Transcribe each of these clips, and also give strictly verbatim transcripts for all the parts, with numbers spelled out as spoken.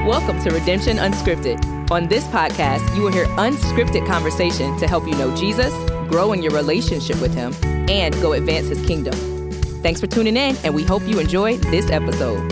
Welcome to Redemption Unscripted. On this podcast, you will hear unscripted conversation to help you know Jesus, grow in your relationship with him, and go advance his kingdom. Thanks for tuning in, and we hope you enjoy this episode.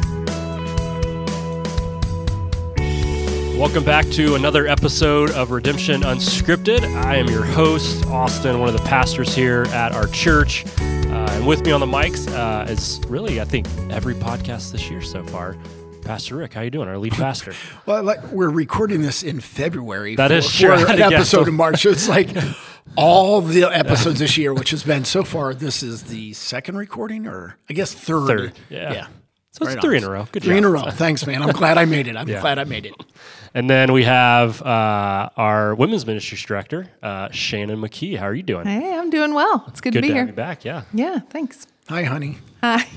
Welcome back to another episode of Redemption Unscripted. I am your host, Austin, one of the pastors here at our church. Uh, and with me on the mics uh, is really, I think, every podcast this year so far. Pastor Rick, how you doing? Our lead pastor. Well, like, we're recording this in February. That for, is true. For an episode in March. So it's like all the episodes this year, which has been so far. This is the second recording, or I guess third. Third, yeah. yeah. So it's right three on. in a row. Good three job. in a row. Thanks, man. I'm glad I made it. I'm Yeah. glad I made it. And then we have uh, our women's ministries director, uh, Shannon McKee. How are you doing? Hey, I'm doing well. It's good, Good to be to here. have you back. Yeah. Yeah, thanks. Hi, honey. Hi.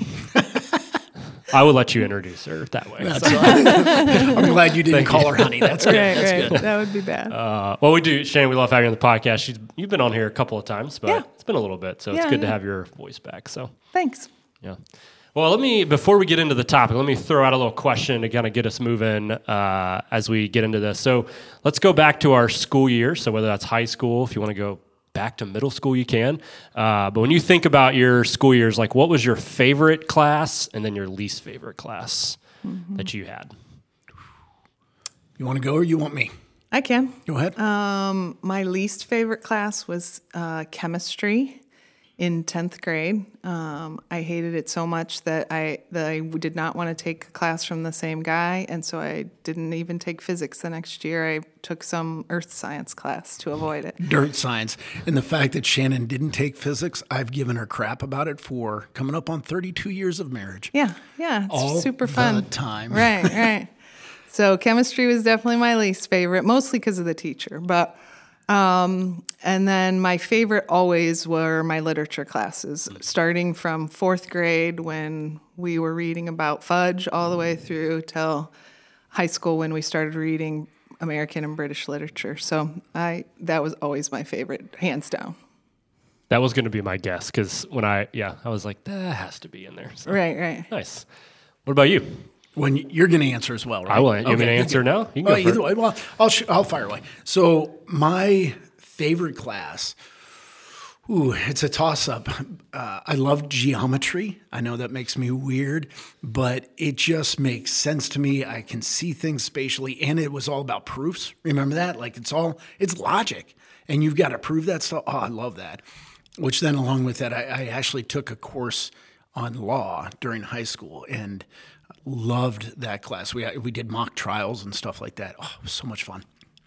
I will let you introduce her that way. That's So, all right. I'm glad you didn't call her honey. That's good. right, That's right. good. That would be bad. uh, well, we do, Shannon. We love having you on the podcast. She's, you've been on here a couple of times, but Yeah. it's been a little bit, so it's Yeah, good to yeah. have your voice back. So. Thanks. Yeah. Well, let me, before we get into the topic, let me throw out a little question to kind of get us moving uh, as we get into this. So let's go back to our school year. So whether that's high school, if you want to go back to middle school, you can. Uh, but when you think about your school years, like what was your favorite class and then your least favorite class mm-hmm. that you had? You want to go or you want me? I can. Go ahead. Um, my least favorite class was uh, chemistry in tenth grade. Um, I hated it so much that I that I did not want to take a class from the same guy, and so I didn't even take physics the next year. I took some earth science class to avoid it. Dirt science. And the fact that Shannon didn't take physics, I've given her crap about it for coming up on thirty-two years of marriage. Yeah, yeah, it's All super the fun. time. Right, right. So chemistry was definitely my least favorite, mostly because of the teacher. But um, and then my favorite always were my literature classes, starting from fourth grade when we were reading about fudge all the way through till high school when we started reading American and British literature. So I that was always my favorite, hands down. That was going to be my guess because when I, yeah, I was like, that has to be in there. So. Right, right. Nice. What about you? When you're going to answer as well, right? I will. You want me to Okay, answer okay. now? You can go Oh, for either it. way. Well, I'll sh- I'll fire away. So my favorite class, ooh, it's a toss-up. Uh, I love geometry. I know that makes me weird, but it just makes sense to me. I can see things spatially, and it was all about proofs. Remember that? Like it's all it's logic, and you've got to prove that stuff. Oh, I love that. Which then, along with that, I, I actually took a course on law during high school, and loved that class. We we did mock trials and stuff like that. Oh, it was so much fun.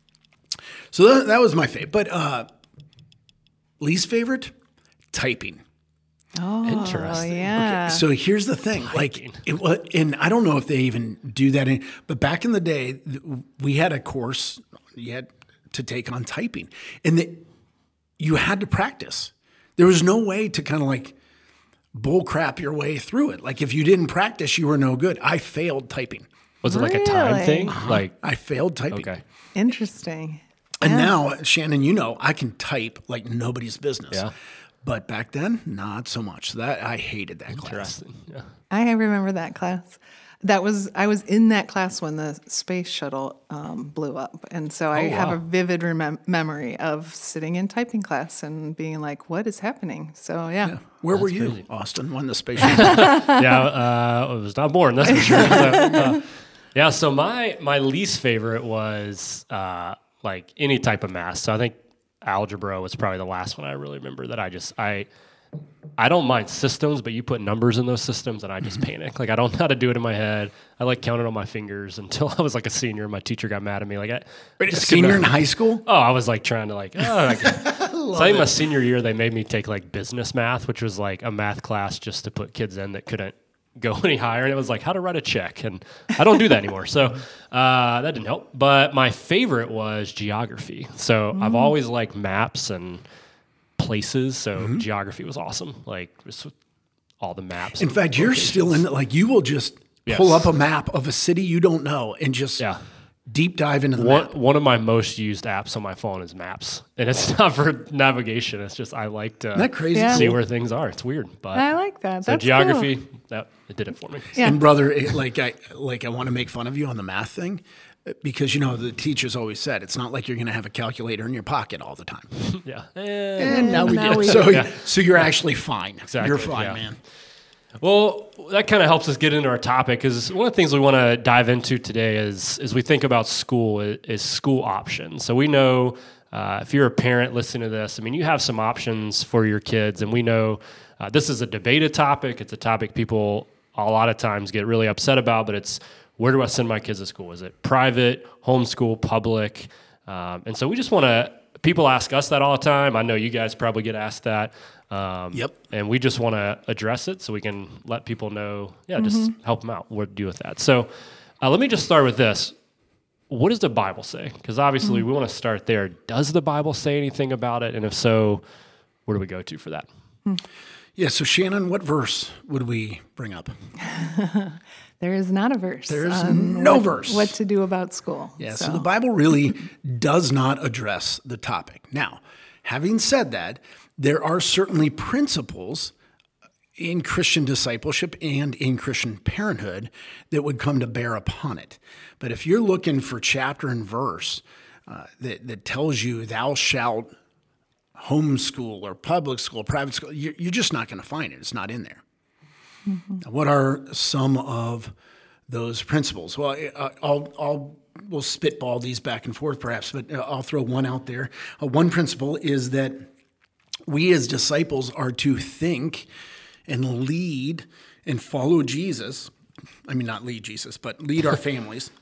So that, that was my favorite. But uh, least favorite, typing. Oh, Interesting. yeah. So here's the thing, Typing. like, it was, and I don't know if they even do that, in, but back in the day, th- we had a course you had to take on typing, and the, you had to practice. There was no way to kind of like bull crap your way through it. Like if you didn't practice, you were no good. I failed typing. Was it like a time Really? thing? Uh-huh. Like, I failed typing. okay. Interesting. And Yeah. now, Shannon, you know, I can type like nobody's business. Yeah. But back then, not so much. That I hated that class. Interesting. Yeah. I remember that class. That was I was in that class when the space shuttle um, blew up, and so I Oh, have wow. a vivid remem- memory of sitting in typing class and being like, "What is happening?" So yeah, Where were you, crazy. Austin, when the space shuttle? yeah, uh, I was not born, that's for sure. So, uh, yeah, so my my least favorite was uh, like any type of math. So I think algebra was probably the last one I really remember that I just I I don't mind systems, but you put numbers in those systems and I just panic. Like I don't know how to do it in my head. I like counted on my fingers until I was like a senior. My teacher got mad at me. Like I, Wait, just senior couldn't- in high school? Oh, I was like trying to like, oh, like so I think my senior year they made me take like business math, which was like a math class just to put kids in that couldn't go any higher. And it was like how to write a check. And I don't do that anymore. So uh, that didn't help. But my favorite was geography. So I've always liked maps and places. So Mm-hmm. geography was awesome. Like just with all the maps. In fact, you're still in it. Like you will just pull Yes. up a map of a city you don't know and just Yeah. deep dive into the One, map. one of my most used apps on my phone is Maps, and it's not for navigation. It's just I like to Isn't that crazy? Yeah. see where things are. It's weird, but I like that. so That's geography, cool. that it did it for me. Yeah. And brother, it, like I like I want to make fun of you on the math thing, because you know the teachers always said it's not like you're going to have a calculator in your pocket all the time. Yeah. And now we now do. we So, Yeah. so you're actually fine. Exactly, You're fine, yeah. man. Well, that kind of helps us get into our topic, because one of the things we want to dive into today is, as we think about school, is, is school options. So we know uh, if you're a parent listening to this, I mean, you have some options for your kids, and we know uh, this is a debated topic. It's a topic people a lot of times get really upset about, but it's, where do I send my kids to school? Is it private, homeschool, public? Um, and so we just want to, people ask us that all the time. I know you guys probably get asked that. Um, Yep. And we just want to address it so we can let people know, yeah, just help them out, what to do with that. So uh, let me just start with this. What does the Bible say? Because obviously we want to start there. Does the Bible say anything about it? And if so, where do we go to for that? Yeah. So Shannon, what verse would we bring up? There is not a verse. There is on no what, verse. What to do about school. Yeah. So. the Bible really does not address the topic. Now, having said that, there are certainly principles in Christian discipleship and in Christian parenthood that would come to bear upon it. But if you're looking for chapter and verse uh, that, that tells you thou shalt homeschool or public school, private school, you're, you're just not going to find it. It's not in there. Mm-hmm. Now, what are some of those principles? Well, I'll, I'll we'll spitball these back and forth perhaps, but I'll throw one out there. Uh, one principle is that we as disciples are to think and lead and follow Jesus. I mean, not lead Jesus, but lead our families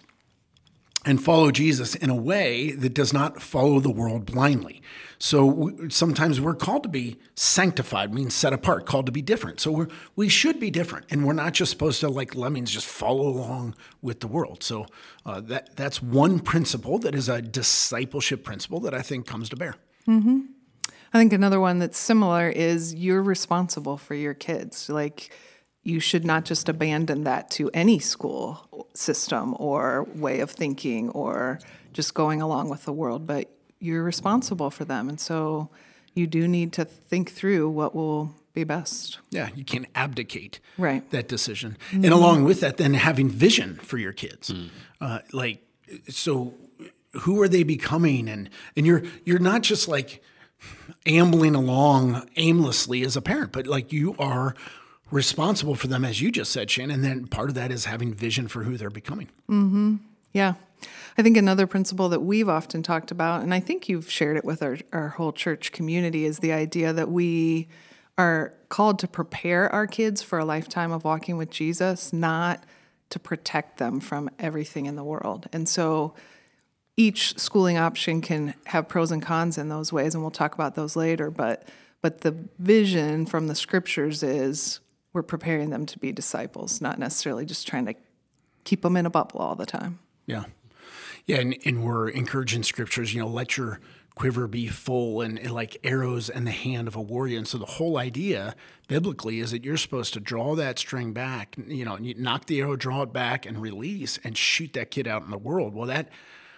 and follow Jesus in a way that does not follow the world blindly. So we, sometimes we're called to be sanctified, means set apart, called to be different. So we're, we should be different, and we're not just supposed to, like lemmings, just follow along with the world. So uh, that that's one principle that is a discipleship principle that I think comes to bear. Mm-hmm. I think another one that's similar is you're responsible for your kids. Like, you should not just abandon that to any school system or way of thinking or just going along with the world, but you're responsible for them. And so you do need to think through what will be best. Yeah, you can't abdicate right. that decision. Mm-hmm. And along with that, then having vision for your kids. Mm. Uh, like, so who are they becoming? And and you're you're not just like ambling along aimlessly as a parent, but like you are responsible for them, as you just said, Shannon. And then part of that is having vision for who they're becoming. Mm-hmm. Yeah. I think another principle that we've often talked about, and I think you've shared it with our, our whole church community, is the idea that we are called to prepare our kids for a lifetime of walking with Jesus, not to protect them from everything in the world. And so each schooling option can have pros and cons in those ways, and we'll talk about those later. But but the vision from the scriptures is we're preparing them to be disciples, not necessarily just trying to keep them in a bubble all the time. Yeah. Yeah, and, and we're encouraging scriptures, you know, let your quiver be full and, and like arrows in the hand of a warrior. And so the whole idea biblically is that you're supposed to draw that string back, you know, you knock the arrow, draw it back and release and shoot that kid out in the world. Well, that,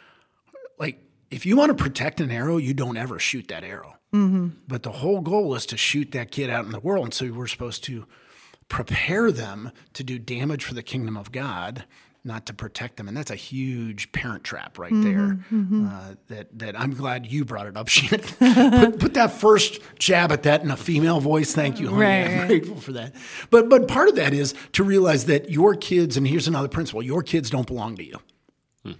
like, if you want to protect an arrow, you don't ever shoot that arrow. Mm-hmm. But the whole goal is to shoot that kid out in the world. And so we're supposed to prepare them to do damage for the kingdom of God, not to protect them. And that's a huge parent trap right mm-hmm, there. Mm-hmm. Uh, that that I'm glad you brought it up, Shannon. put, put that first jab at that in a female voice. Thank you, honey. Right, I'm right. grateful for that. But but part of that is to realize that your kids, and here's another principle, your kids don't belong to you. Hmm.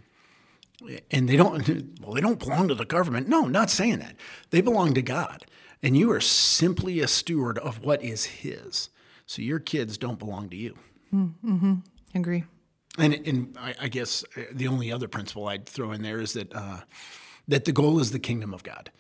And they don't, well, they don't belong to the government. No, not saying that. They belong to God. And you are simply a steward of what is his. So your kids don't belong to you. Mm-hmm. Agree. And, and I, I guess the only other principle I'd throw in there is that uh, that the goal is the kingdom of God.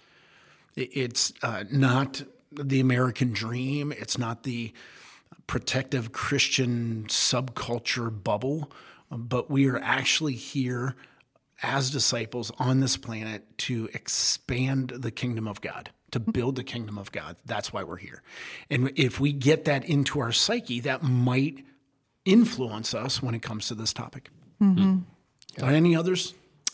It's uh, not the American dream. It's not the protective Christian subculture bubble, but we are actually here as disciples on this planet to expand the kingdom of God, to build the kingdom of God. That's why we're here. And if we get that into our psyche, that might influence us when it comes to this topic. Mm-hmm. Are any others?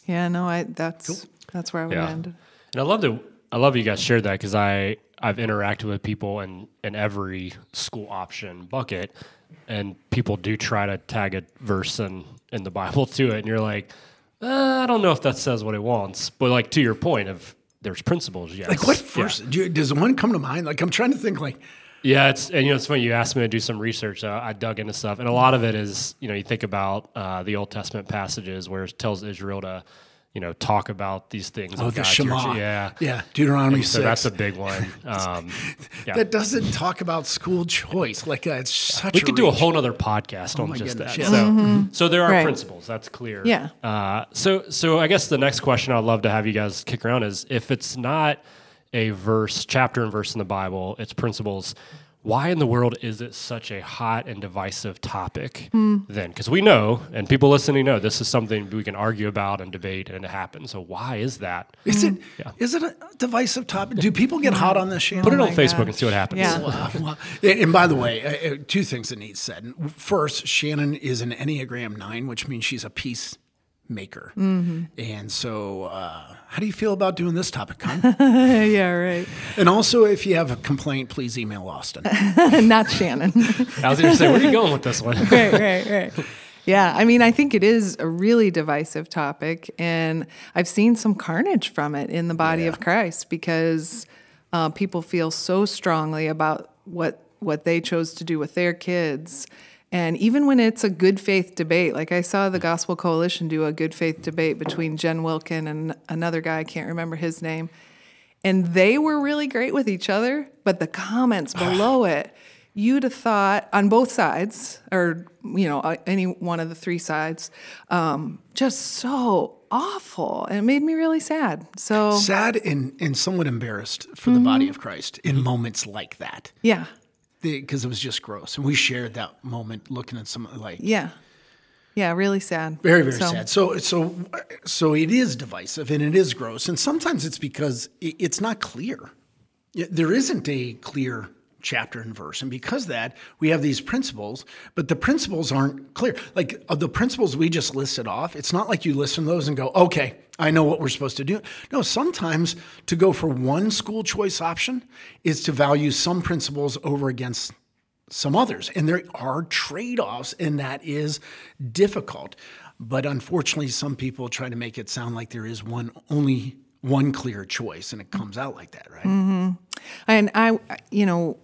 Yeah, no, I that's Cool. that's where I would Yeah. end. And I love that. I love you guys shared that because I I've interacted with people in in every school option bucket, and people do try to tag a verse in in the Bible to it, and you're like, uh, I don't know if that says what it wants, but like to your point of there's principles. Yes. Like what Yeah. verse? Do you, does one come to mind? Like I'm trying to think. Like Yeah, it's and you know it's funny. You asked me to do some research. So I dug into stuff, and a lot of it is you know you think about uh, the Old Testament passages where it tells Israel to you know talk about these things. oh, of the God, Shema. church. Yeah, yeah. Deuteronomy And so six. that's a big one. Um, yeah. that doesn't talk about school choice. Like uh, it's such. We a could do a reach. whole nother podcast on my just goodness, that. yes. So, so there are Right. principles. That's clear. Yeah. Uh, so, so I guess the next question I'd love to have you guys kick around is if it's not a verse, chapter and verse in the Bible, it's principles. Why in the world is it such a hot and divisive topic Hmm. then? Because we know, and people listening know, this is something we can argue about and debate, and it happens. So why is that? Is it? Yeah. Is it a divisive topic? Do people get hot on this, Shannon? Put it on my Facebook gosh. and see what happens. Yeah. Wow, wow. And and by the way, uh, uh, two things that need said. First, Shannon is an Enneagram nine, which means she's a peacemaker. Mm-hmm. And so, uh, how do you feel about doing this topic, Con? Yeah, right. And also, if you have a complaint, please email Austin. Not Shannon. I was going to say, where are you going with this one? right, right, right. Yeah, I mean, I think it is a really divisive topic, and I've seen some carnage from it in the body Yeah. of Christ because uh, people feel so strongly about what what they chose to do with their kids. And even when it's a good faith debate, like I saw the Gospel Coalition do a good faith debate between Jen Wilkin and another guy, I can't remember his name, and they were really great with each other, but the comments below it, you'd have thought on both sides, or you know, uh, any one of the three sides, um, just so awful, and it made me really sad. So Sad and, and somewhat embarrassed for the body of Christ in moments like that. yeah, Because it was just gross. And we shared that moment looking at some, like, yeah, yeah, really sad. Very, very So- sad. So, so, so it is divisive and it is gross, and sometimes it's because i- it's not clear. Yeah, there isn't a clear chapter and verse, and because of that, we have these principles, but the principles aren't clear. Like of the principles we just listed off, it's not like you listen to those and go, "Okay, I know what we're supposed to do." No, sometimes to go for one school choice option is to value some principles over against some others. And there are trade-offs, and that is difficult. But unfortunately, some people try to make it sound like there is one only one clear choice, and it comes out like that, right? Mm-hmm. And I, you know,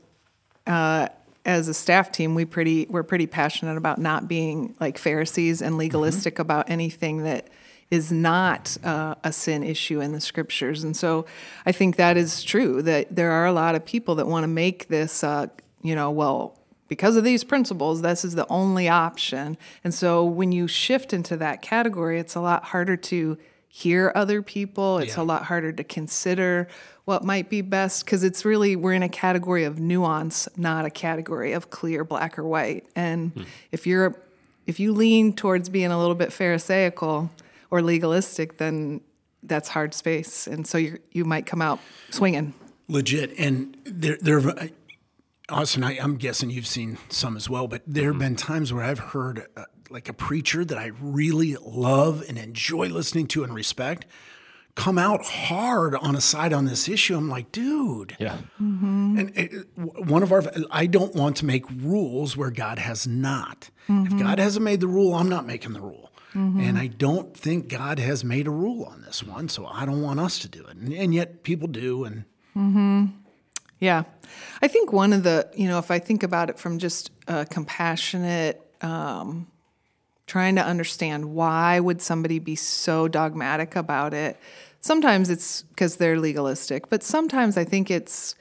uh, as a staff team, we pretty we're pretty passionate about not being like Pharisees and legalistic about anything that is not uh, a sin issue in the scriptures. And so I think that is true, that there are a lot of people that want to make this, uh, you know, well, because of these principles, this is the only option. And so when you shift into that category, it's a lot harder to hear other people. It's Yeah. a lot harder to consider what might be best, because it's really, we're in a category of nuance, not a category of clear black or white. And Hmm. if you're, if you lean towards being a little bit Pharisaical or legalistic, then that's hard space. And so you you might come out swinging. Legit. And there, there, Austin, I, I'm guessing you've seen some as well, but there have been times where I've heard uh, like a preacher that I really love and enjoy listening to and respect come out hard on a side on this issue. I'm like, dude. Yeah. And it, one of our, I don't want to make rules where God has not. If God hasn't made the rule, I'm not making the rule. And I don't think God has made a rule on this one, so I don't want us to do it. And, and yet people do. And Yeah. I think one of the, you know, if I think about it from just a compassionate, um, trying to understand why would somebody be so dogmatic about it, sometimes it's because they're legalistic, but sometimes I think it's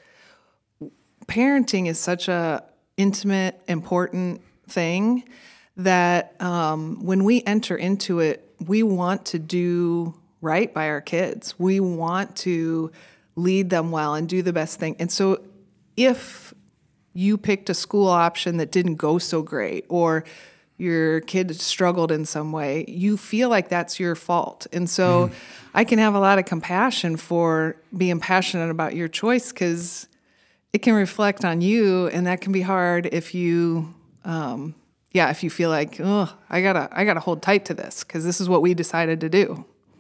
parenting is such a intimate, important thing that um, when we enter into it, we want to do right by our kids. We want to lead them well and do the best thing. And so if you picked a school option that didn't go so great, or your kid struggled in some way, you feel like that's your fault. And so mm. I can have a lot of compassion for being passionate about your choice, because it can reflect on you, and that can be hard if you, um, yeah, if you feel like, oh, I gotta, I gotta hold tight to this because this is what we decided to do.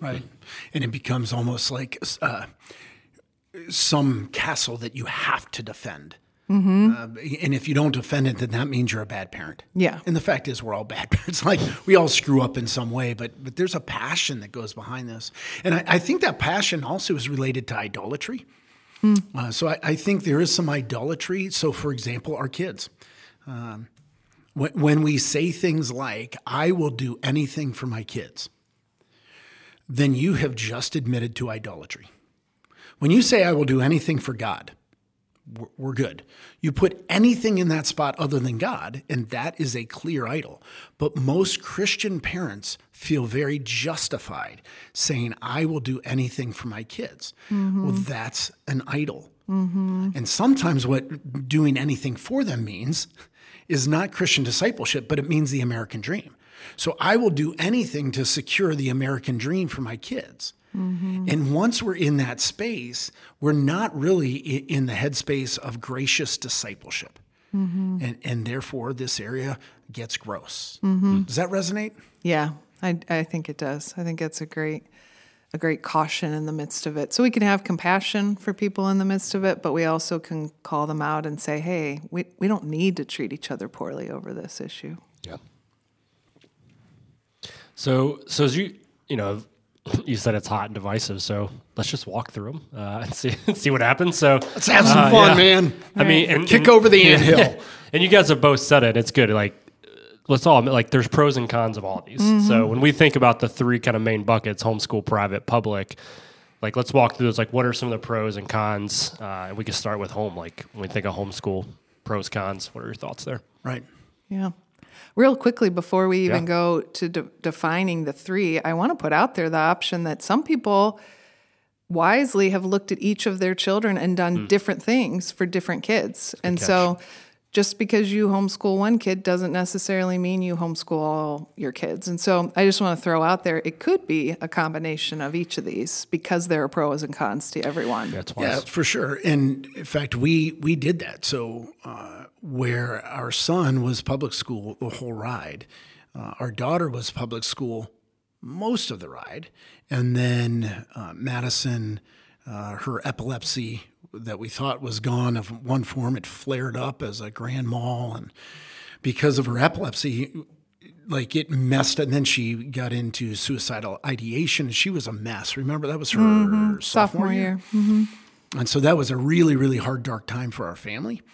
Right. And it becomes almost like uh, some castle that you have to defend. Mm-hmm. Uh, and if you don't defend it, then that means you're a bad parent. Yeah. And the fact is, we're all bad parents. Like, we all screw up in some way, but but there's a passion that goes behind this. And I, I think that passion also is related to idolatry. Mm. Uh, so I, I think there is some idolatry. So, for example, our kids. Um, when, when we say things like, I will do anything for my kids, then you have just admitted to idolatry. When you say, I will do anything for God, we're good. You put anything in that spot other than God, and that is a clear idol. But most Christian parents feel very justified saying, I will do anything for my kids. Mm-hmm. Well, that's an idol. Mm-hmm. And sometimes what doing anything for them means is not Christian discipleship, but it means the American dream. So I will do anything to secure the American dream for my kids. Mm-hmm. And once we're in that space, we're not really in the headspace of gracious discipleship. Mm-hmm. And, and therefore, this area gets gross. Mm-hmm. Does that resonate? Yeah, I, I think it does. I think it's a great a great caution in the midst of it. So we can have compassion for people in the midst of it, but we also can call them out and say, hey, we, we don't need to treat each other poorly over this issue. Yeah. So, so as you, you know, you said it's hot and divisive, so let's just walk through them uh, and see see what happens. So let's have some uh, fun, yeah. man. I mean, and, kick and, over the anthill. And you guys have both said it. It's good. Like, let's all admit, like, there's pros and cons of all of these. Mm-hmm. So when we think about the three kind of main buckets: homeschool, private, public. Like, let's walk through those. Like, what are some of the pros and cons? Uh, and we can start with home. Like, when we think of homeschool, pros, cons. What are your thoughts there? Right. Yeah. Real quickly, before we even yeah. go to de- defining the three, I want to put out there the option that some people wisely have looked at each of their children and done mm. different things for different kids. Good and catch. So just because you homeschool one kid doesn't necessarily mean you homeschool all your kids. And so I just want to throw out there, it could be a combination of each of these because there are pros and cons to everyone. Yeah, yeah for sure. And in fact, we, we did that. So, uh, where our son was public school the whole ride. Uh, our daughter was public school most of the ride. And then uh, Madison, uh, her epilepsy that we thought was gone of one form, it flared up as a grand mal. And because of her epilepsy, like it messed, and then she got into suicidal ideation. She was a mess. Remember, that was her mm-hmm. sophomore, sophomore year. year. Mm-hmm. And so that was a really, really hard, dark time for our family.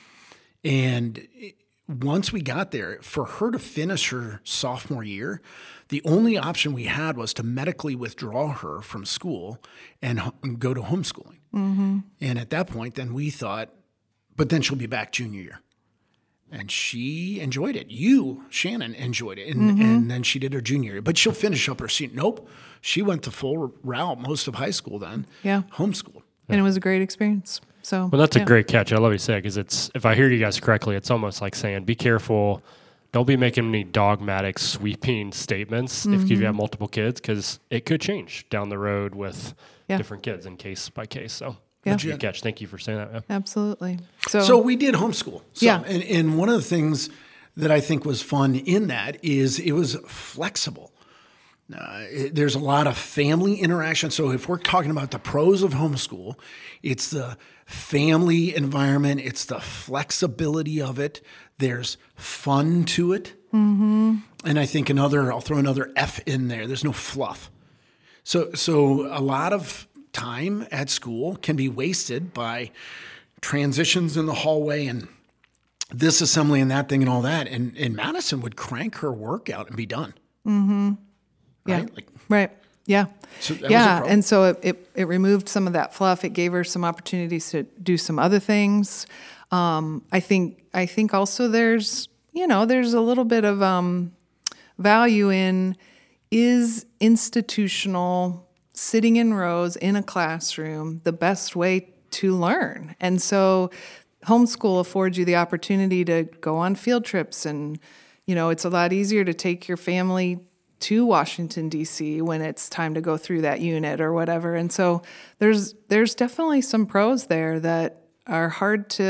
And once we got there, for her to finish her sophomore year, the only option we had was to medically withdraw her from school and ho- go to homeschooling. Mm-hmm. And at that point, then we thought, but then she'll be back junior year. And she enjoyed it. You, Shannon, enjoyed it. And, mm-hmm. and then she did her junior year. But she'll finish up her senior. Nope. She went the full route most of high school then. Yeah. Homeschool. And it was a great experience. So, well, that's yeah. a great catch. I love what you say, because it's, if I hear you guys correctly, it's almost like saying, be careful. Don't be making any dogmatic, sweeping statements mm-hmm. if you have multiple kids, because it could change down the road with yeah. different kids and case by case. So, yeah. that's a good catch. Thank you for saying that. Yeah. Absolutely. So, so we did homeschool. So, yeah. And, and one of the things that I think was fun in that is it was flexible. Uh, it, there's a lot of family interaction. So if we're talking about the pros of homeschool, it's the family environment. It's the flexibility of it. There's fun to it. Mm-hmm. And I think another, I'll throw another F in there. There's no fluff. So, so a lot of time at school can be wasted by transitions in the hallway and this assembly and that thing and all that. And, and Madison would crank her workout and be done. Mm-hmm. Right? Yeah. Like, right. Yeah. So that yeah. was a and so it, it, it removed some of that fluff. It gave her some opportunities to do some other things. Um, I think, I think also there's, you know, there's a little bit of um, value in, is institutional sitting in rows in a classroom the best way to learn? And so homeschool affords you the opportunity to go on field trips, and, you know, it's a lot easier to take your family to Washington, D C when it's time to go through that unit or whatever. And so there's there's definitely some pros there that are hard to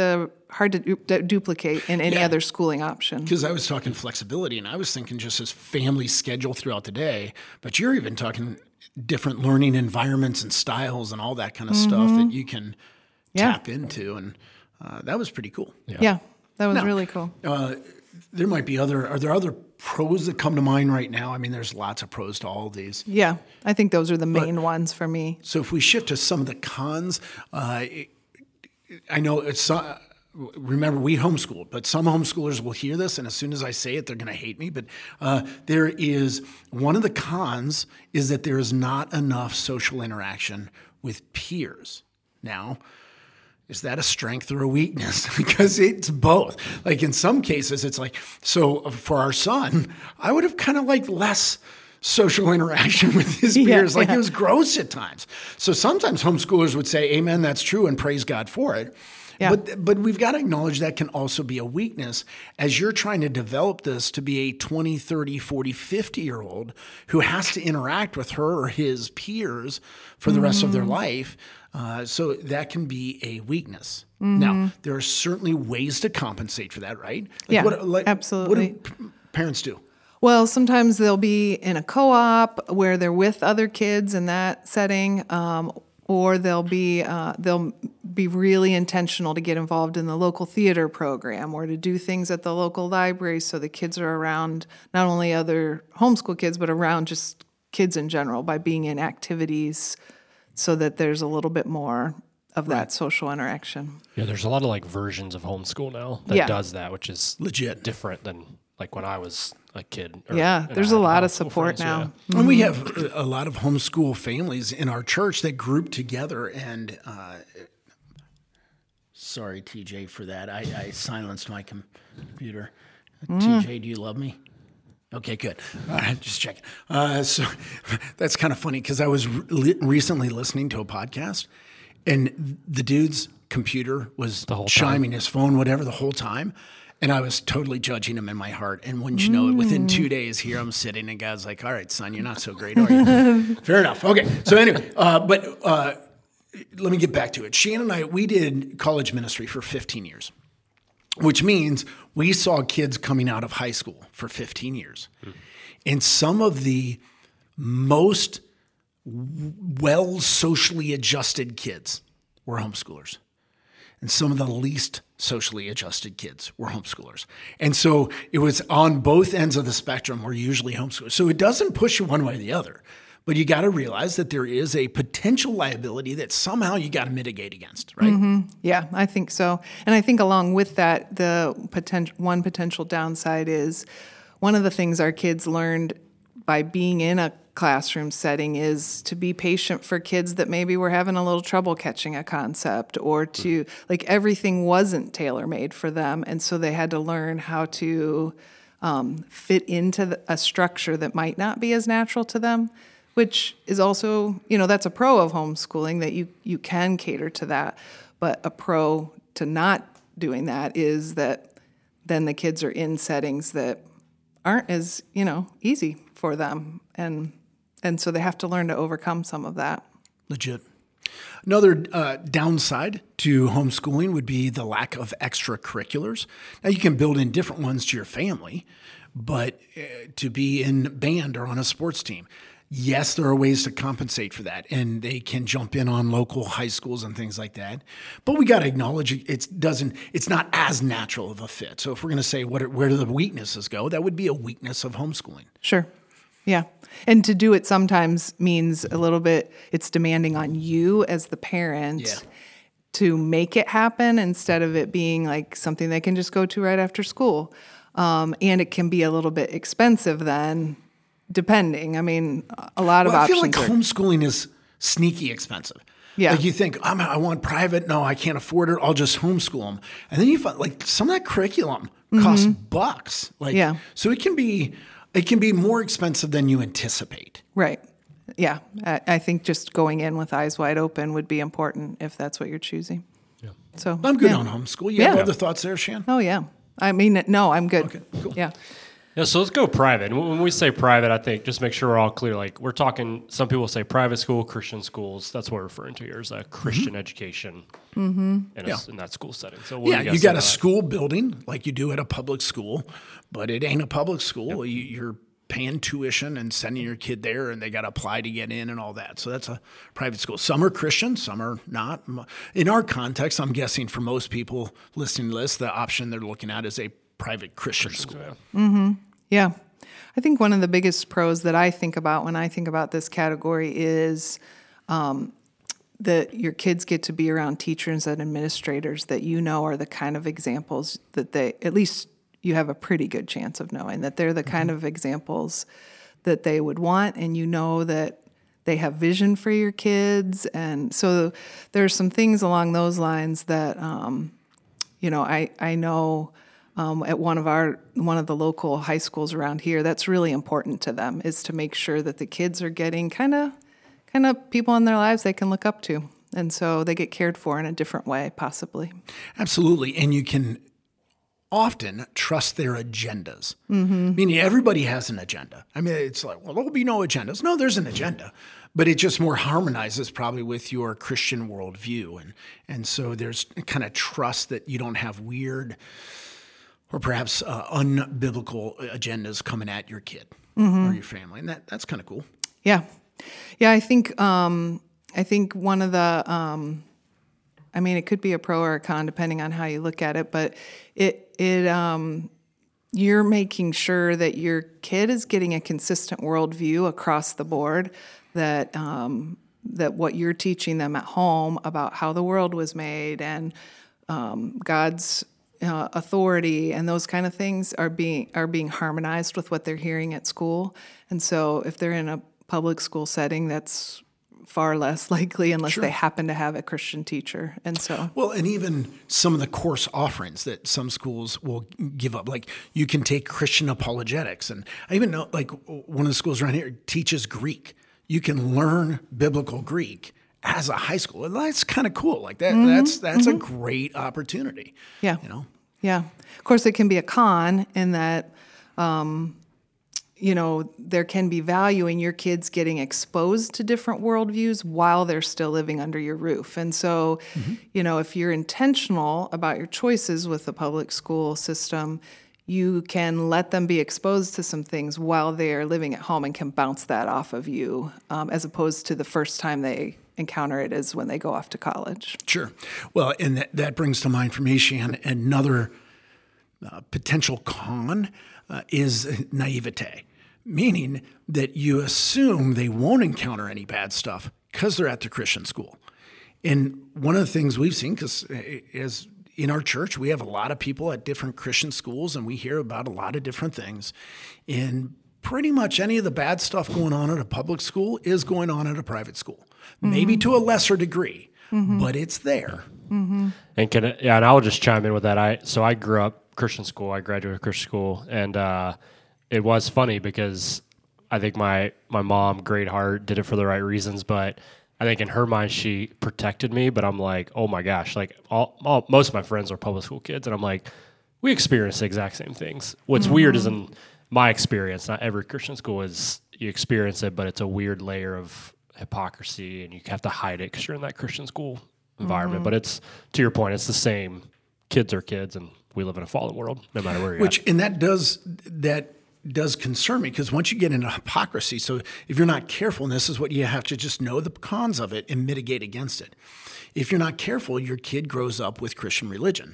hard to du- duplicate in any Yeah. other schooling option. Because I was talking flexibility, and I was thinking just as family schedule throughout the day, but you're even talking different learning environments and styles and all that kind of stuff that you can Yeah. tap into, and uh, that was pretty cool. Yeah, that was Now, really cool. Uh, there might be other, are there other pros that come to mind right now? I mean, there's lots of pros to all of these. Yeah, I think those are the main ones for me. So if we shift to some of the cons, uh, I know it's, uh, remember we homeschooled, but some homeschoolers will hear this, and as soon as I say it, they're going to hate me. But uh, there is, one of the cons is that there is not enough social interaction with peers. Now, is that a strength or a weakness? Because it's both. Like in some cases, it's like, so for our son, I would have kind of liked less social interaction with his Yeah, peers. Like yeah. it was gross at times. So sometimes homeschoolers would say, amen, that's true, and praise God for it. Yeah. But but we've got to acknowledge that can also be a weakness as you're trying to develop this to be a twenty, thirty, forty, fifty-year-old who has to interact with her or his peers for the rest of their life. Uh, so that can be a weakness. Now, there are certainly ways to compensate for that, right? Like Yeah, what, absolutely. What do p- parents do? Well, sometimes they'll be in a co-op where they're with other kids in that setting, um, or they'll be uh, they'll be really intentional to get involved in the local theater program or to do things at the local library so the kids are around not only other homeschool kids but around just kids in general by being in activities so that there's a little bit more of that social interaction. Yeah, there's a lot of like versions of homeschool now that Yeah. does that, which is Legit. different than like when I was a kid. or- Yeah, and there's I a had lot of homeschool support friends, now. yeah. And we have a a lot of homeschool families in our church that group together. And uh, sorry, T J, for that. I, I silenced my computer. T J, do you love me? Okay, good. All right, just checking. Uh, so that's kind of funny because I was re- recently listening to a podcast, and the dude's computer was whole time. chiming, his phone, whatever, the whole time. And I was totally judging him in my heart. And wouldn't you know it, within two days, here I'm sitting, and God's like, all right, son, you're not so great, are you? Fair enough. Okay. So anyway, uh, but uh, let me get back to it. Shannon and I, we did college ministry for fifteen years, which means we saw kids coming out of high school for fifteen years. Mm. And some of the most well socially adjusted kids were homeschoolers. And some of the least socially adjusted kids were homeschoolers. And so it was on both ends of the spectrum were usually homeschoolers. So it doesn't push you one way or the other. But you got to realize that there is a potential liability that somehow you got to mitigate against, right? Mm-hmm. Yeah, I think so. And I think along with that, the potential one potential downside is one of the things our kids learned by being in a classroom setting is to be patient for kids that maybe were having a little trouble catching a concept, or to, like, everything wasn't tailor-made for them. And so they had to learn how to um, fit into the, a structure that might not be as natural to them, which is also, you know, that's a pro of homeschooling, that you, you can cater to that. But a pro to not doing that is that then the kids are in settings that aren't as, you know, easy for them. And and so they have to learn to overcome some of that. Legit. Another uh, downside to homeschooling would be the lack of extracurriculars. Now, you can build in different ones to your family, but uh, to be in band or on a sports team, yes, there are ways to compensate for that, and they can jump in on local high schools and things like that. But we got to acknowledge it doesn't. It's not as natural of a fit. So if we're going to say what, where do the weaknesses go, that would be a weakness of homeschooling. Sure. Yeah. And to do it sometimes means a little bit, it's demanding on you as the parent Yeah. to make it happen instead of it being like something they can just go to right after school. Um, and it can be a little bit expensive then, depending. I mean, a lot of Well, I feel options like are, homeschooling is sneaky expensive. Yeah. Like you think, I'm, I want private. No, I can't afford it. I'll just homeschool them. And then you find like some of that curriculum costs bucks. Like, Yeah. So it can be, it can be more expensive than you anticipate. right. Yeah. I, I think just going in with eyes wide open would be important if that's what you're choosing. Yeah. So I'm good yeah. on homeschool. You have Yeah. other thoughts there, Shan? Oh, yeah. I mean, no, I'm good. Okay, cool. Yeah. Yeah, so let's go private. And when we say private, I think just make sure we're all clear. Like we're talking, some people say private school, Christian schools. That's what we're referring to here is a Christian mm-hmm. education mm-hmm. in, a, yeah. in that school setting. So what yeah, you, you got a school building like you do at a public school, but it ain't a public school. Yep. You, you're paying tuition and sending your kid there, and they got to apply to get in and all that. So that's a private school. Some are Christian, some are not. In our context, I'm guessing for most people listening to this, the option they're looking at is a private Christian Christians, school. Yeah. Mm-hmm. Yeah. I think one of the biggest pros that I think about when I think about this category is um, that your kids get to be around teachers and administrators that you know are the kind of examples that they, at least you have a pretty good chance of knowing, that they're the mm-hmm. kind of examples that they would want, and you know that they have vision for your kids. And so there's some things along those lines that, um, you know, I, I know... Um, at one of our one of the local high schools around here, that's really important to them, is to make sure that the kids are getting kind of kind of people in their lives they can look up to, and so they get cared for in a different way, possibly. Absolutely, and you can often trust their agendas. Mm-hmm. Meaning everybody has an agenda. I mean, it's like, well, there'll be no agendas. No, there's an agenda, but it just more harmonizes probably with your Christian worldview, and and so there's kind of trust that you don't have weird or perhaps uh, unbiblical agendas coming at your kid mm-hmm. or your family, and that that's kind of cool. Yeah, yeah. I think um, I think one of the, um, I mean, it could be a pro or a con depending on how you look at it, but it it um, you're making sure that your kid is getting a consistent worldview across the board. That um, that what you're teaching them at home about how the world was made and um, God's Uh, authority and those kind of things are being are being harmonized with what they're hearing at school. And so if they're in a public school setting, that's far less likely unless sure. they happen to have a Christian teacher. And so well, and even some of the course offerings that some schools will give up, like you can take Christian apologetics, and I even know like one of the schools around here teaches Greek. You can learn biblical Greek as a high school. And that's kind of cool. Like that, mm-hmm. that's that's mm-hmm. a great opportunity. Yeah. You know? Yeah. Of course, it can be a con in that, um, you know, there can be value in your kids getting exposed to different worldviews while they're still living under your roof. And so, mm-hmm. you know, if you're intentional about your choices with the public school system, you can let them be exposed to some things while they are living at home and can bounce that off of you, um, as opposed to the first time they encounter it is when they go off to college. Sure. Well, and that, that brings to mind for me, Shan, another uh, potential con uh, is naivete, meaning that you assume they won't encounter any bad stuff because they're at the Christian school. And one of the things we've seen, because as in our church, we have a lot of people at different Christian schools, and we hear about a lot of different things. And pretty much any of the bad stuff going on at a public school is going on at a private school. Mm-hmm. Maybe to a lesser degree, mm-hmm. but it's there. Mm-hmm. And can I, yeah, and I'll just chime in with that. I so I grew up Christian school. I graduated Christian school, and uh, it was funny because I think my my mom, great heart, did it for the right reasons, but I think in her mind she protected me. But I'm like, oh my gosh, like all, all most of my friends are public school kids, and I'm like, we experience the exact same things. What's mm-hmm. weird is in my experience, not every Christian school is you experience it, but it's a weird layer of hypocrisy, and you have to hide it because you're in that Christian school environment. Mm-hmm. But it's, to your point, it's the same. Kids are kids, and we live in a fallen world, no matter where you're Which, at. And that does that does concern me, because once you get into hypocrisy, so if you're not careful, and this is what you have to just know the cons of it and mitigate against it. If you're not careful, your kid grows up with Christian religion,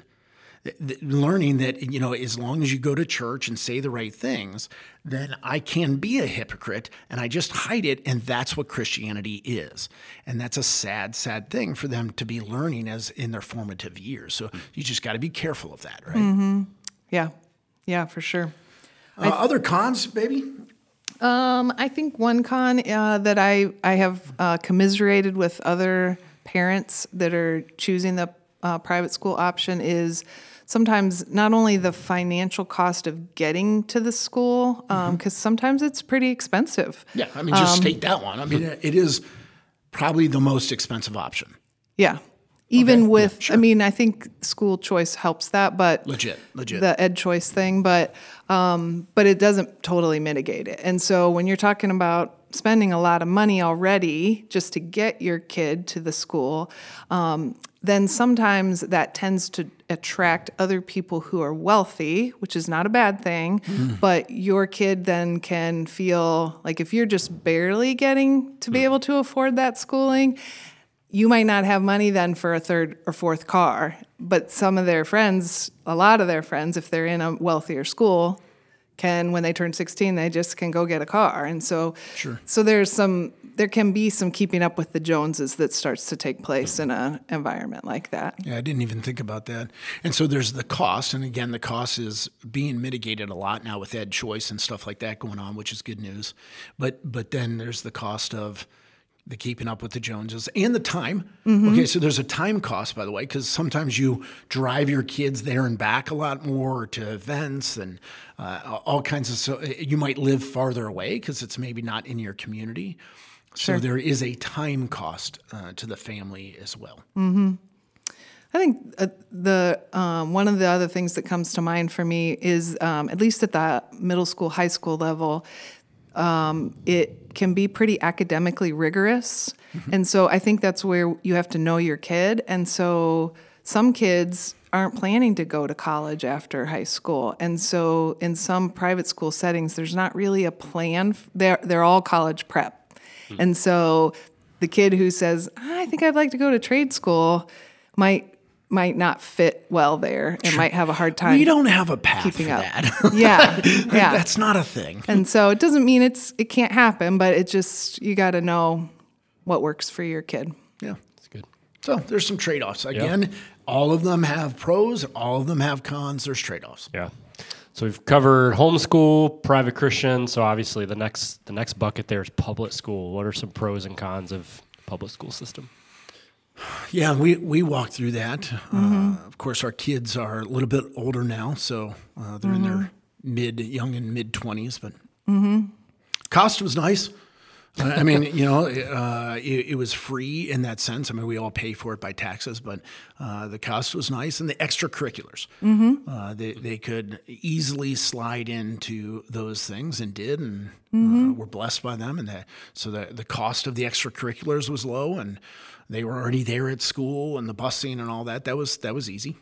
learning that, you know, as long as you go to church and say the right things, then I can be a hypocrite, and I just hide it, and that's what Christianity is. And that's a sad, sad thing for them to be learning as in their formative years. So you just got to be careful of that, right? Mm-hmm. Yeah, yeah, for sure. Uh, th- other cons, baby? Um, I think one con uh, that I, I have uh, commiserated with other parents that are choosing the uh, private school option is sometimes not only the financial cost of getting to the school, because um, mm-hmm. sometimes it's pretty expensive. Yeah, I mean, just um, state that one. I mean, it is probably the most expensive option. Yeah. even Okay. with, Yeah, sure. I mean, I think school choice helps that, but Legit, legit. the ed choice thing, but um, but it doesn't totally mitigate it. And so when you're talking about spending a lot of money already just to get your kid to the school, um, then sometimes that tends to attract other people who are wealthy, which is not a bad thing. Mm. But your kid then can feel like if you're just barely getting to be able to afford that schooling, you might not have money then for a third or fourth car. But some of their friends, a lot of their friends, if they're in a wealthier school, can, when they turn sixteen, they just can go get a car. And so, Sure. so there's some, there can be some keeping up with the Joneses that starts to take place in an environment like that. Yeah, I didn't even think about that. And so there's the cost, and again, the cost is being mitigated a lot now with ed choice and stuff like that going on, which is good news. But but then there's the cost of the keeping up with the Joneses and the time. Okay, so there's a time cost, by the way, because sometimes you drive your kids there and back a lot more to events and uh, all kinds of. So you might live farther away because it's maybe not in your community. So Sure. there is a time cost uh, to the family as well. I think uh, the um, one of the other things that comes to mind for me is, um, at least at the middle school, high school level, um, it can be pretty academically rigorous. And so I think that's where you have to know your kid. And so some kids aren't planning to go to college after high school. And so in some private school settings, there's not really a plan. They're, they're all college prep. And so the kid who says, I think I'd like to go to trade school might might not fit well there and might have a hard time. We don't have a path keeping for up. that. Yeah, yeah. That's not a thing. And so it doesn't mean it's it can't happen, but it just, you got to know what works for your kid. Yeah. That's good. So there's some trade-offs. Again, all of them have pros, all of them have cons. There's trade-offs. Yeah. So we've covered homeschool, private Christian. So obviously the next the next bucket there is public school. What are some pros and cons of public school system? Yeah, we, we walked through that. Uh, of course, our kids are a little bit older now, so uh, they're in their mid, young and mid twenties. But cost was nice. I I mean, you know, uh, it, it was free in that sense. I mean, we all pay for it by taxes, but uh, the cost was nice, and the extracurriculars. Uh, they they could easily slide into those things and did, and uh, were blessed by them. And that, so the the cost of the extracurriculars was low, and they were already there at school, and the busing and all that. That was that was easy.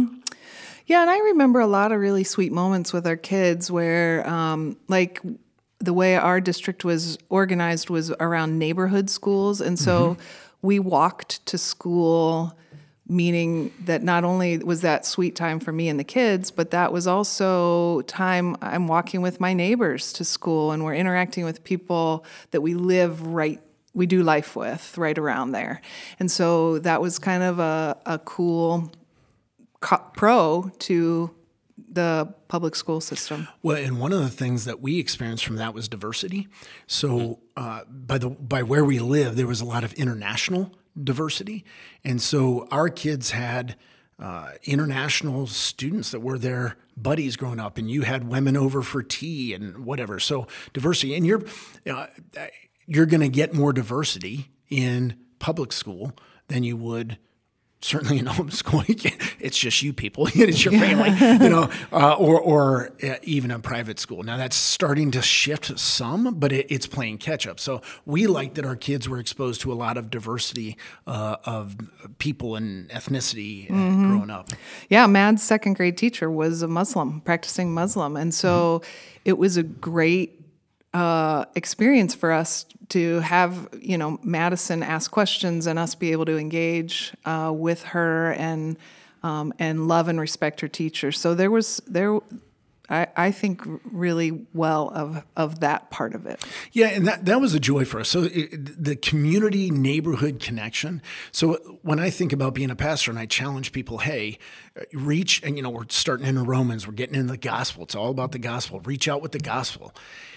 Yeah, and I remember a lot of really sweet moments with our kids where, um, like, the way our district was organized was around neighborhood schools. And so we walked to school, meaning that not only was that sweet time for me and the kids, but that was also time I'm walking with my neighbors to school, and we're interacting with people that we live right, we do life with right around there. And so that was kind of a, a cool co- pro to the public school system. Well, and one of the things that we experienced from that was diversity. So uh, by the by where we live, there was a lot of international diversity, and so our kids had uh, international students that were their buddies growing up, and you had women over for tea and whatever. So diversity, and you're uh, you're going to get more diversity in public school than you would. Certainly in homeschooling, it's just you people, it's your family, you know, uh, or or uh, even a private school. Now that's starting to shift some, but it, it's playing catch up. So we like that our kids were exposed to a lot of diversity uh, of people and ethnicity uh, Mm-hmm. growing up. Yeah, Mad's second grade teacher was a Muslim, practicing Muslim. And so it was a great uh, experience for us to have, you know, Madison ask questions and us be able to engage uh, with her and um, and love and respect her teacher. So there was there, I, I think really well of of that part of it. Yeah, and that, that was a joy for us. So it, the community neighborhood connection. So when I think about being a pastor and I challenge people, hey, reach, and you know, we're starting into Romans, we're getting into the gospel. It's all about the gospel. Reach out with the gospel.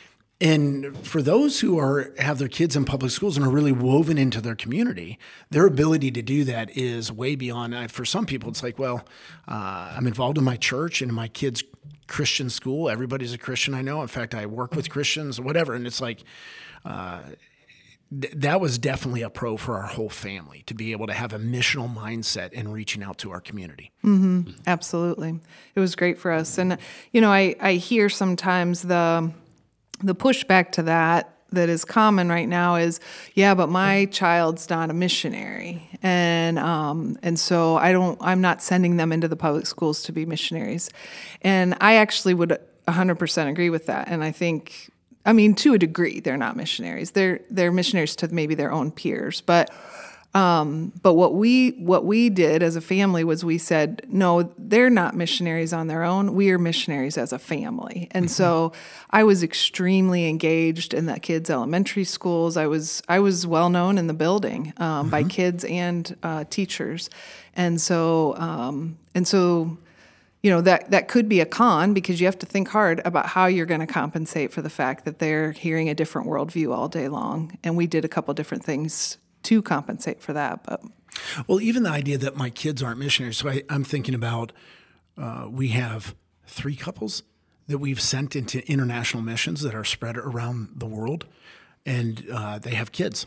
And for those who are have their kids in public schools and are really woven into their community, their ability to do that is way beyond. Uh, for some people, it's like, well, uh, I'm involved in my church and in my kids' Christian school. Everybody's a Christian I know. In fact, I work with Christians, whatever. And it's like, uh, th- that was definitely a pro for our whole family to be able to have a missional mindset in reaching out to our community. Mm-hmm. Absolutely. It was great for us. And, you know, I, I hear sometimes the the pushback to that that is common right now is, yeah, but my child's not a missionary. And um, and so I don't, I'm not sending them into the public schools to be missionaries. And I actually would one hundred percent agree with that. And I think, I mean, to a degree, they're not missionaries. They're they're missionaries to maybe their own peers. But um, but what we what we did as a family was we said, no, they're not missionaries on their own. We are missionaries as a family. And so I was extremely engaged in the kids' elementary schools. I was I was well known in the building um, mm-hmm. by kids and uh, teachers. And so um, and so. You know, that, that could be a con because you have to think hard about how you're going to compensate for the fact that they're hearing a different worldview all day long. And we did a couple different things to compensate for that. But well, even the idea that my kids aren't missionaries. So I, I'm thinking about uh, we have three couples that we've sent into international missions that are spread around the world, and uh, they have kids.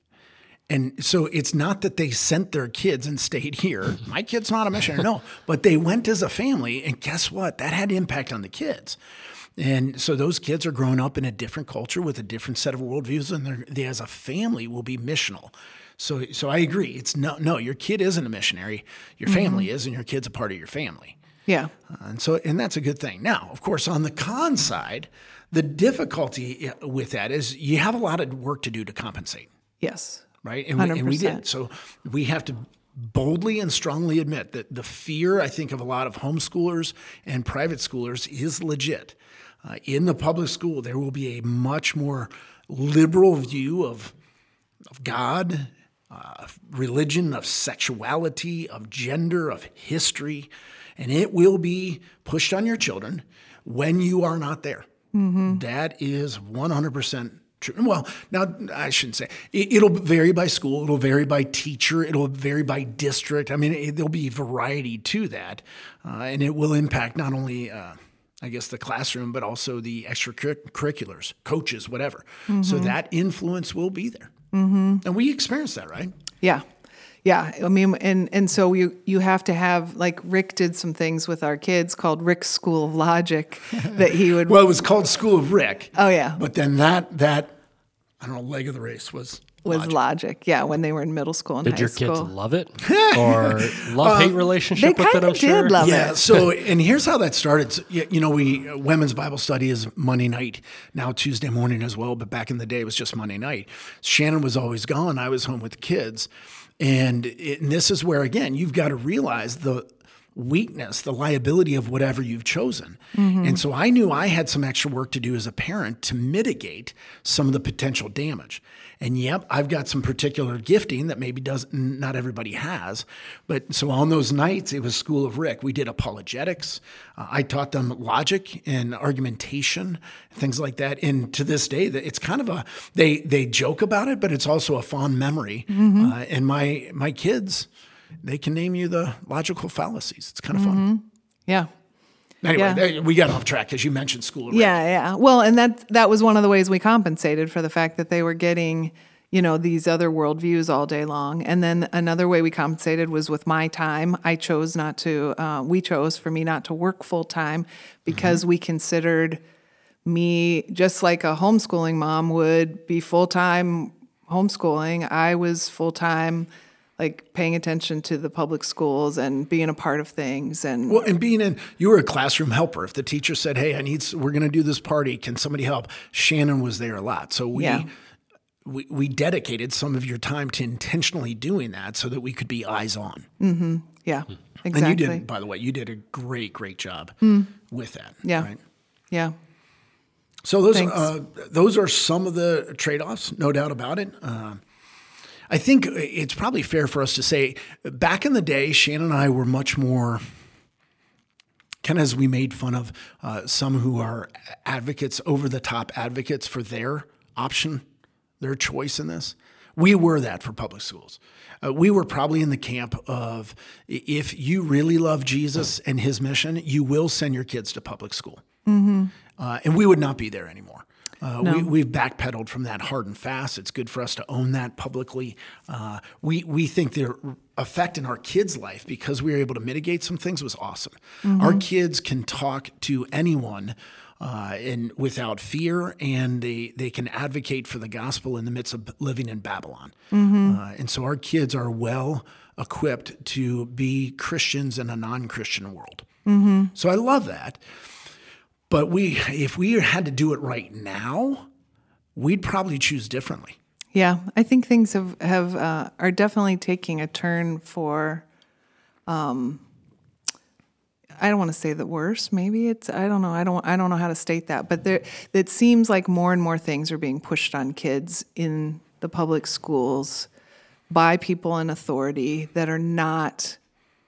And so it's not that they sent their kids and stayed here. My kid's not a missionary, no. But they went as a family, and guess what? That had impact on the kids. And so those kids are growing up in a different culture with a different set of worldviews, and they, as a family, will be missional. So, so I agree. It's no, no. Your kid isn't a missionary. Your family mm-hmm. is, and your kid's a part of your family. Yeah. Uh, and so, and that's a good thing. Now, of course, on the con side, the difficulty with that is you have a lot of work to do to compensate. Yes. Right. And we, and we did. So we have to boldly and strongly admit that the fear, I think, of a lot of homeschoolers and private schoolers is legit. Uh, in the public school, there will be a much more liberal view of, of God, uh, religion, of sexuality, of gender, of history, and it will be pushed on your children when you are not there. Mm-hmm. That is one hundred percent true. Well, now I shouldn't say it, it'll vary by school. It'll vary by teacher. It'll vary by district. I mean, it, there'll be variety to that, uh, and it will impact not only, uh, I guess, the classroom, but also the extracurriculars, coaches, whatever. Mm-hmm. So that influence will be there, mm-hmm. and we experience that, right? Yeah. Yeah, I mean, and, and so you you have to have, like, Rick did some things with our kids called Rick's School of Logic that he would... Well, it was called School of Rick. Oh, yeah. But then that, that I don't know, leg of the race was Was logic. logic, yeah, when they were in middle school and did high your school. kids love it? Or love-hate relationship they with it, I'm did sure? love Yeah, it. so, and here's how that started. So, you you know, we, uh, women's Bible study is Monday night, now Tuesday morning as well, but back in the day it was just Monday night. Shannon was always gone. I was home with the kids. And, it, and this is where, again, you've got to realize the weakness, the liability of whatever you've chosen. Mm-hmm. And so I knew I had some extra work to do as a parent to mitigate some of the potential damage. And yep, I've got some particular gifting that maybe does not everybody has. But so on those nights, it was School of Rick. We did apologetics. Uh, I taught them logic and argumentation, things like that. And to this day, it's kind of a, they they joke about it, but it's also a fond memory. Mm-hmm. Uh, and my my kids, they can name you the logical fallacies. It's kind of mm-hmm. fun. Yeah. Anyway, yeah. we got off track because you mentioned School of Rick. Yeah, yeah. Well, and that that was one of the ways we compensated for the fact that they were getting, you know, these other worldviews all day long. And then another way we compensated was with my time. I chose not to, uh, we chose for me not to work full time because mm-hmm. we considered me, just like a homeschooling mom would be full-time homeschooling, I was full-time like paying attention to the public schools and being a part of things. And well, and being in, you were a classroom helper. If the teacher said, hey, I need, we're going to do this party, can somebody help? Shannon was there a lot. So we, yeah. we, we dedicated some of your time to intentionally doing that so that we could be eyes on. Mm-hmm. Yeah, exactly. And you did, by the way, you did a great, great job mm. with that. Yeah. Right? Yeah. So those, uh, those are some of the trade-offs, no doubt about it. Uh, I think it's probably fair for us to say back in the day, Shannon and I were much more, kind of as we made fun of uh, some who are advocates, over-the-top advocates for their option, their choice in this. We were that for public schools. Uh, we were probably in the camp of if you really love Jesus and his mission, you will send your kids to public school. Mm-hmm. Uh, and we would not be there anymore. Uh, No. we, we've backpedaled from that hard and fast. It's good for us to own that publicly. Uh, we we think their effect in our kids' life, because we were able to mitigate some things, was awesome. Our kids can talk to anyone uh, and without fear, and they, they can advocate for the gospel in the midst of living in Babylon. Uh, and so our kids are well equipped to be Christians in a non-Christian world. So I love that. But we, if we had to do it right now, we'd probably choose differently. Yeah, I think things have have uh, are definitely taking a turn for. Um, I don't want to say the worse. Maybe it's I don't know. I don't I don't know how to state that. But there, it seems like more and more things are being pushed on kids in the public schools by people in authority that are not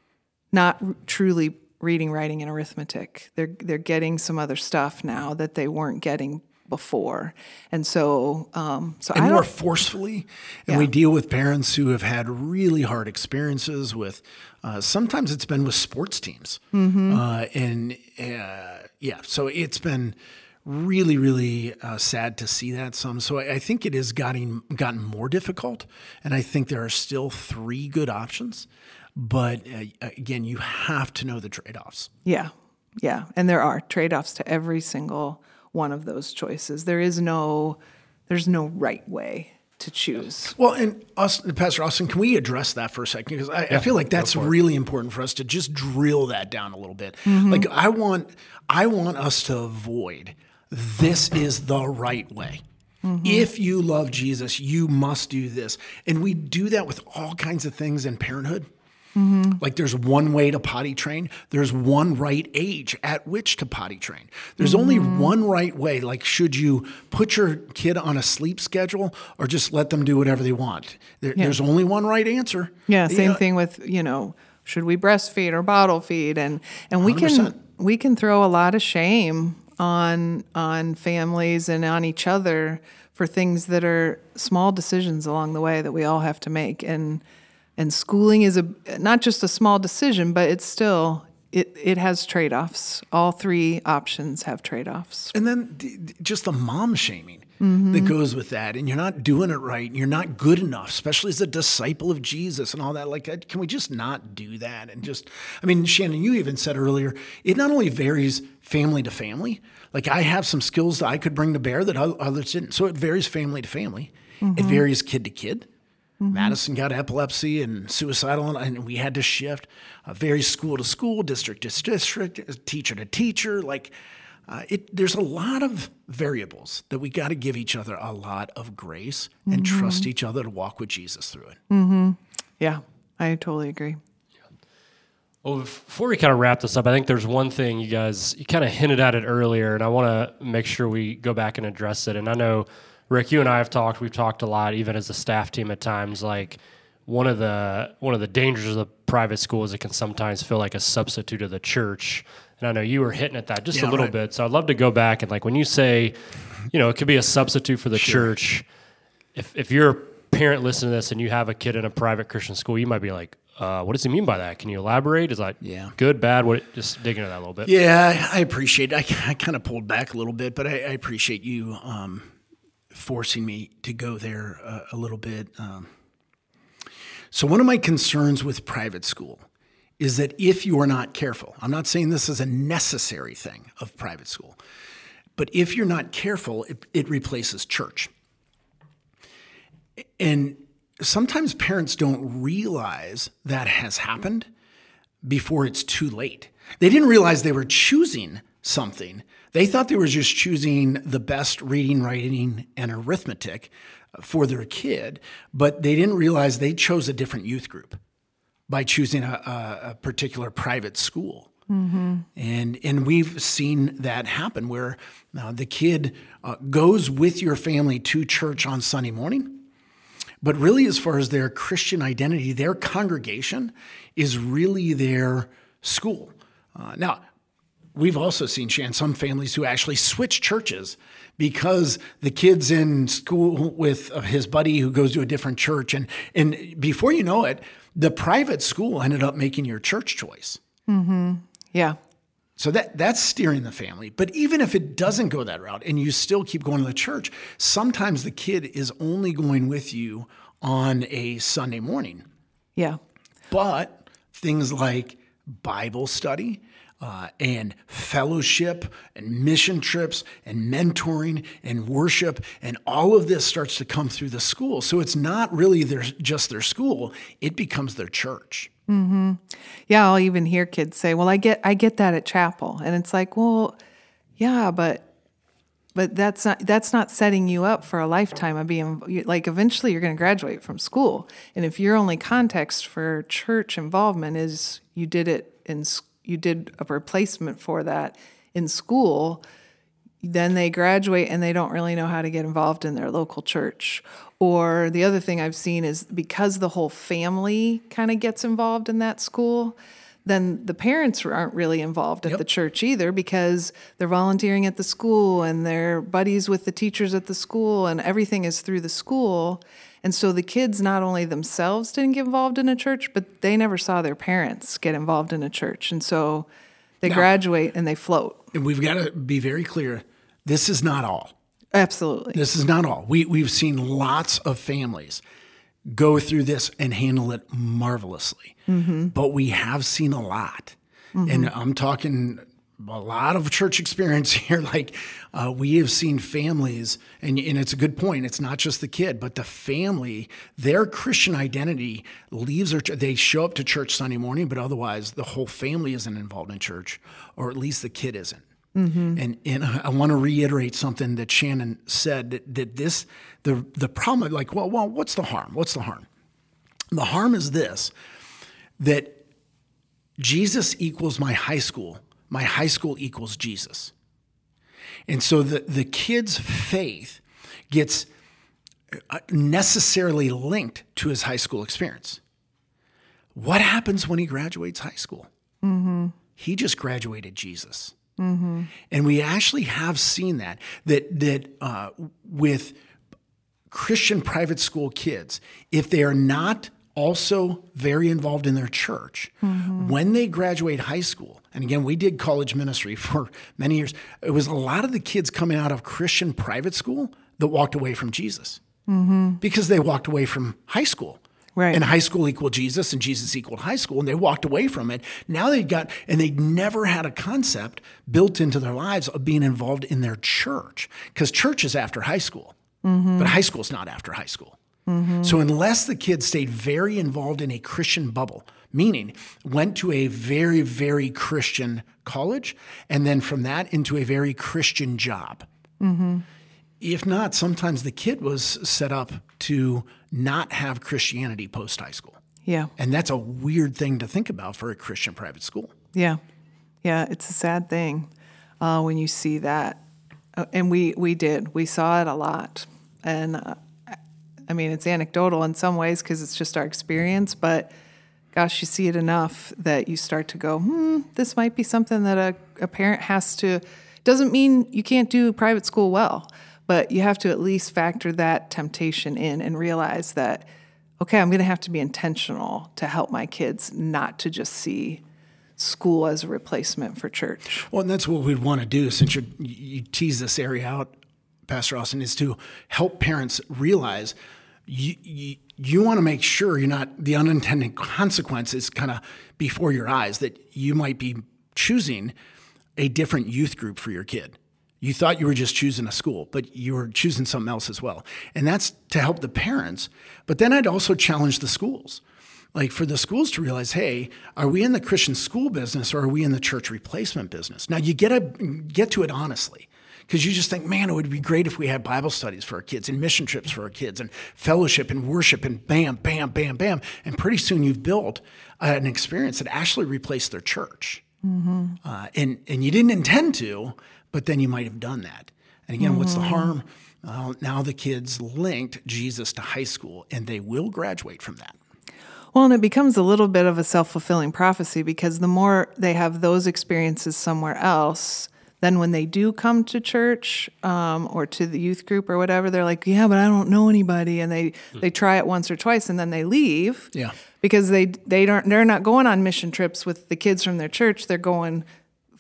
not truly reading, writing, and arithmetic. They're they're getting some other stuff now that they weren't getting before, and so um, so and I more don't. forcefully. And Yeah. we deal with parents who have had really hard experiences with. Uh, sometimes it's been with sports teams, uh, and uh, yeah, so it's been really, really uh, sad to see that some. So I, I think it has gotten gotten more difficult, and I think there are still three good options. But uh, again, you have to know the trade-offs. Yeah, yeah, and there are trade-offs to every single one of those choices. There is no, there's no right way to choose. Well, and us, Pastor Austin, can we address that for a second? Because I, I feel like that's really important for us to just drill that down a little bit. Like I want, I want us to avoid this is the right way. If you love Jesus, you must do this, and we do that with all kinds of things in parenthood. Like there's one way to potty train. There's one right age at which to potty train. There's only one right way. Like, should you put your kid on a sleep schedule or just let them do whatever they want? There, Yeah. There's only one right answer. Yeah, You same know, thing with, you know, should we breastfeed or bottle feed? And and we one hundred can percent. we can throw a lot of shame on on families and on each other for things that are small decisions along the way that we all have to make. And and schooling is a not just a small decision, but it's still it it has trade-offs. All three options have trade-offs. And then d- d- just the mom shaming that goes with that. And you're not doing it right. And you're not good enough, especially as a disciple of Jesus and all that. Like, uh, can we just not do that? And just, I mean, Shannon, you even said earlier, it not only varies family to family. Like I have some skills that I could bring to bear that o- others didn't. So it varies family to family. It varies kid to kid. Madison got epilepsy and suicidal, and we had to shift. Uh, varies school to school, district to district, teacher to teacher. Like, uh, it, there's a lot of variables that we got to give each other a lot of grace and trust each other to walk with Jesus through it. Yeah, I totally agree. Well, before we kind of wrap this up, I think there's one thing you guys, you kind of hinted at it earlier, and I want to make sure we go back and address it. And I know, Rick, you and I have talked, we've talked a lot, even as a staff team at times, like one of the one of the dangers of the private school is it can sometimes feel like a substitute of the church. And I know you were hitting at that just Yeah, a little right. bit. So I'd love to go back and like when you say, you know, it could be a substitute for the church, if if you're a parent listening to this and you have a kid in a private Christian school, you might be like, uh, what does he mean by that? Can you elaborate? Is that Yeah. good, bad? What? Just dig into that a little bit. Yeah, I appreciate it. I, I kind of pulled back a little bit, but I, I appreciate you um, forcing me to go there uh, a little bit. Um, so one of my concerns with private school is that if you are not careful, I'm not saying this is a necessary thing of private school, but if you're not careful, it, it replaces church. And sometimes parents don't realize that has happened before it's too late. They didn't realize they were choosing something. They thought they were just choosing the best reading, writing, and arithmetic for their kid, but they didn't realize they chose a different youth group by choosing a, a, a particular private school. And and we've seen that happen where uh, the kid uh, goes with your family to church on Sunday morning, but really as far as their Christian identity, their congregation is really their school. Uh, now, we've also seen, Shan, some families who actually switch churches because the kid's in school with uh, his buddy who goes to a different church. And, and before you know it, the private school ended up making your church choice. Yeah. So that that's steering the family. But even if it doesn't go that route and you still keep going to the church, sometimes the kid is only going with you on a Sunday morning. Yeah. But things like Bible study uh, and fellowship and mission trips and mentoring and worship and all of this starts to come through the school. So it's not really their, just their school. It becomes their church. Mm-hmm. Yeah, I'll even hear kids say, "Well, I get I get that at chapel," and it's like, "Well, yeah, but but that's not that's not setting you up for a lifetime of being like. Eventually, you're going to graduate from school, and if your only context for church involvement is you did it in you did a replacement for that in school." Then they graduate and they don't really know how to get involved in their local church. Or the other thing I've seen is because the whole family kind of gets involved in that school, then the parents aren't really involved at Yep. the church either because they're volunteering at the school and they're buddies with the teachers at the school and everything is through the school. And so the kids not only themselves didn't get involved in a church, but they never saw their parents get involved in a church. And so they Now- graduate and they float. And we've got to be very clear. This is not all. Absolutely. This is not all. We, we've seen lots of families go through this and handle it marvelously. Mm-hmm. But we have seen a lot. Mm-hmm. And I'm talking a lot of church experience here. Like uh, we have seen families, and, and it's a good point. It's not just the kid, but the family, their Christian identity leaves their, they show up to church Sunday morning, but otherwise the whole family isn't involved in church, or at least the kid isn't. Mm-hmm. And and I want to reiterate something that Shannon said, that, that this, the the problem, like, well, well, what's the harm? What's the harm? The harm is this, that Jesus equals my high school. My high school equals Jesus. And so the, the kid's faith gets necessarily linked to his high school experience. What happens when he graduates high school? Mm-hmm. He just graduated Jesus. Mm-hmm. And we actually have seen that, that, that uh, with Christian private school kids, if they are not also very involved in their church, mm-hmm. when they graduate high school, and again, we did college ministry for many years, it was a lot of the kids coming out of Christian private school that walked away from Jesus mm-hmm. because they walked away from high school. Right. And high school equaled Jesus and Jesus equaled high school. And they walked away from it. Now they got, and they never had a concept built into their lives of being involved in their church. Because church is after high school, mm-hmm. but high school is not after high school. Mm-hmm. So unless the kids stayed very involved in a Christian bubble, meaning went to a very, very Christian college, and then from that into a very Christian job. Mm-hmm. If not, sometimes the kid was set up to not have Christianity post-high school. Yeah. And that's a weird thing to think about for a Christian private school. Yeah. Yeah, it's a sad thing uh, when you see that. Uh, and we, we did. We saw it a lot. And, uh, I mean, it's anecdotal in some ways because it's just our experience, but gosh, you see it enough that you start to go, hmm, this might be something that a, a parent has to, doesn't mean you can't do private school well, but you have to at least factor that temptation in and realize that, okay, I'm going to have to be intentional to help my kids not to just see school as a replacement for church. Well, and that's what we'd want to do, since you're, you tease this area out, Pastor Austin, is to help parents realize you, you, you want to make sure you're not, the unintended consequences kind of before your eyes, that you might be choosing a different youth group for your kid. You thought you were just choosing a school, but you were choosing something else as well. And that's to help the parents. But then I'd also challenge the schools. Like for the schools to realize, hey, are we in the Christian school business or are we in the church replacement business? Now you get a, get to it honestly, because you just think, man, it would be great if we had Bible studies for our kids and mission trips for our kids and fellowship and worship and bam, bam, bam, bam. And pretty soon you've built uh, an experience that actually replaced their church. Mm-hmm. Uh, and, and you didn't intend to, but then you might have done that. And again, mm-hmm. what's the harm? Uh, now the kids linked Jesus to high school, and they will graduate from that. Well, and it becomes a little bit of a self-fulfilling prophecy, because the more they have those experiences somewhere else, then when they do come to church um, or to the youth group or whatever, they're like, yeah, but I don't know anybody. And they, mm. they try it once or twice, and then they leave. Yeah. Because they they don't they're not going on mission trips with the kids from their church. They're going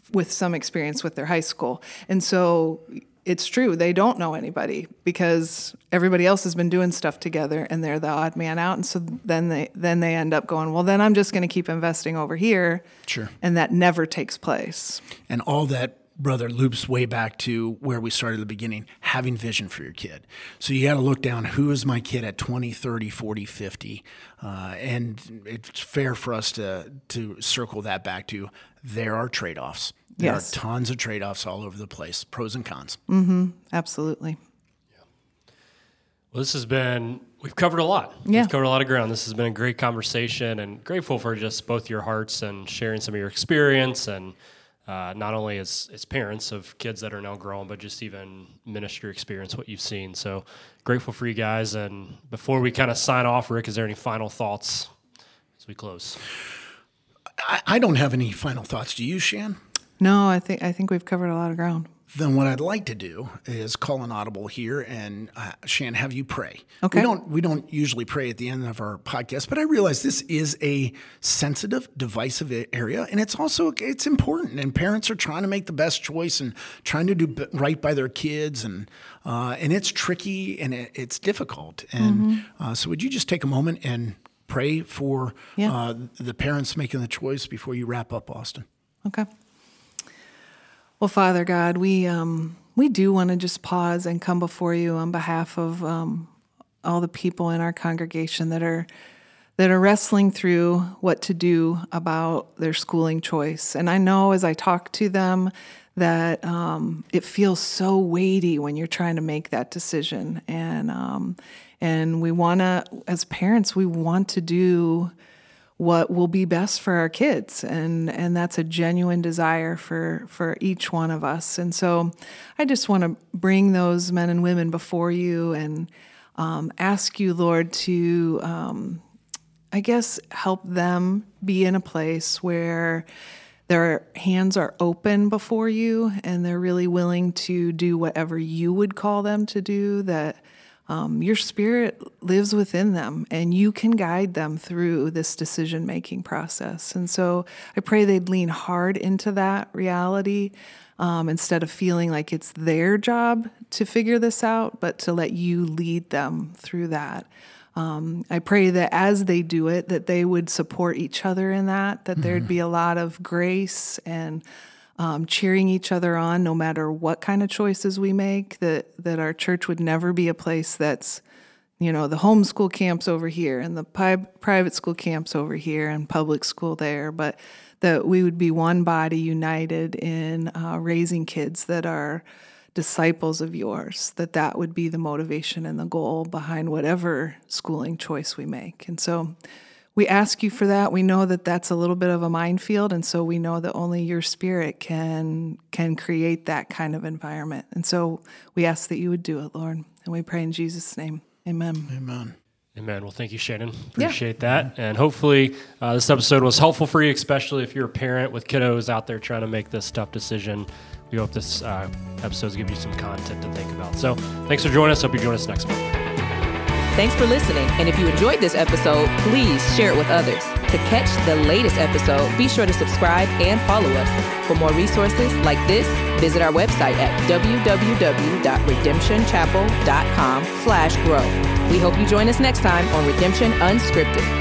with some experience with their high school. And so it's true, they don't know anybody because everybody else has been doing stuff together and they're the odd man out. And so then they then they end up going, well, then I'm just going to keep investing over here. Sure. And that never takes place. And all that, brother, loops way back to where we started at the beginning, having vision for your kid. So you got to look down, who is my kid at twenty, thirty, forty, fifty? Uh, and it's fair for us to to circle that back to there are trade-offs. There Yes. are tons of trade-offs all over the place, pros and cons. Mm-hmm. Absolutely. Well, this has been, we've covered a lot. Yeah. We've covered a lot of ground. This has been a great conversation, and grateful for just both your hearts and sharing some of your experience, and uh, not only as, as parents of kids that are now grown, but just even ministry experience, what you've seen. So grateful for you guys. And before we kind of sign off, Rick, is there any final thoughts as we close? I, I don't have any final thoughts. Do you, Shan? No, I think I think we've covered a lot of ground. Then what I'd like to do is call an audible here and uh, Shan, have you pray. Okay. We don't we don't usually pray at the end of our podcast, but I realize this is a sensitive, divisive area, and it's also it's important. And parents are trying to make the best choice and trying to do right by their kids, and uh, and it's tricky and it, it's difficult. And mm-hmm. uh, so, would you just take a moment and pray for yeah. uh, the parents making the choice before you wrap up, Austin? Okay. Well, Father God, we um, we do want to just pause and come before you on behalf of um, all the people in our congregation that are that are wrestling through what to do about their schooling choice. And I know as I talk to them that um, it feels so weighty when you're trying to make that decision. And um, and we want to, as parents, we want to do what will be best for our kids. And, and that's a genuine desire for, for each one of us. And so I just want to bring those men and women before you and um, ask you, Lord, to, um, I guess, help them be in a place where their hands are open before you and they're really willing to do whatever you would call them to do, that Um, your Spirit lives within them, and you can guide them through this decision-making process. And so I pray they'd lean hard into that reality um, instead of feeling like it's their job to figure this out, but to let you lead them through that. Um, I pray that as they do it, that they would support each other in that, that mm-hmm. there'd be a lot of grace and Um, cheering each other on no matter what kind of choices we make, that, that our church would never be a place that's, you know, the homeschool camps over here and the pi- private school camps over here and public school there, but that we would be one body united in uh, raising kids that are disciples of yours, that that would be the motivation and the goal behind whatever schooling choice we make. And so we ask you for that. We know that that's a little bit of a minefield, and so we know that only your Spirit can can create that kind of environment. And so we ask that you would do it, Lord. And we pray in Jesus' name. Amen. Amen. Amen. Well, thank you, Shannon. Appreciate yeah. that. And hopefully uh, this episode was helpful for you, especially if you're a parent with kiddos out there trying to make this tough decision. We hope this uh, episode's give you some content to think about. So thanks for joining us. Hope you join us next month. Thanks for listening. And if you enjoyed this episode, please share it with others. To catch the latest episode, be sure to subscribe and follow us. For more resources like this, visit our website at www.redemptionchapel.com slash grow. We hope you join us next time on Redemption Unscripted.